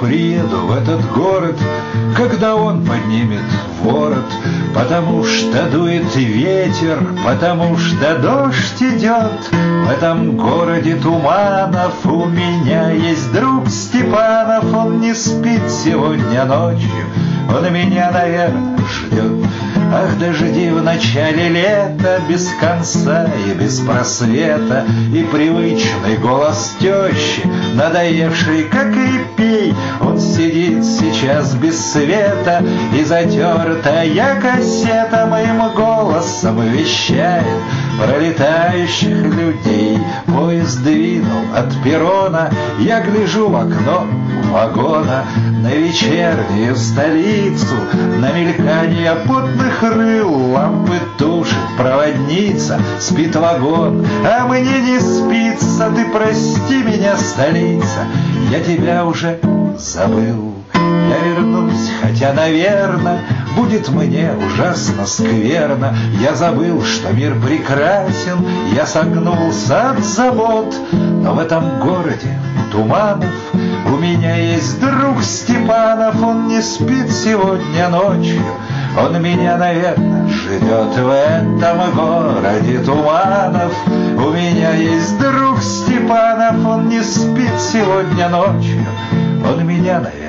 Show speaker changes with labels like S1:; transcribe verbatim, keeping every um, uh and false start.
S1: приеду в этот город, когда он поднимет ворот, потому что дует ветер, потому что дождь идет. В этом городе туманов у меня есть друг Степанов. Он не спит сегодня ночью, он меня, наверное, ждет. Ах, дожди в начале лета, без конца и без просвета, и привычный голос тещи, надоевший как репей. Он сидит сейчас без света, и затертая кассета моим голосом вещает про летающих людей. Поезд двинул от перрона, я гляжу в окно вагона на вечернюю столицу, на мелькание потных рыл. Лампы тушит проводница, спит вагон, а мне не спится. Ты прости меня, столица, я тебя уже забыл. Я вернусь, хотя, наверно, будет мне ужасно скверно. Я забыл, что мир прекрасен, я согнулся от забот. Но в этом городе туманов у меня есть друг Степанов. Он не спит сегодня ночью, он меня, наверное, ждет. В этом городе туманов у меня есть друг Степанов. Он не спит сегодня ночью, он меня, наверное,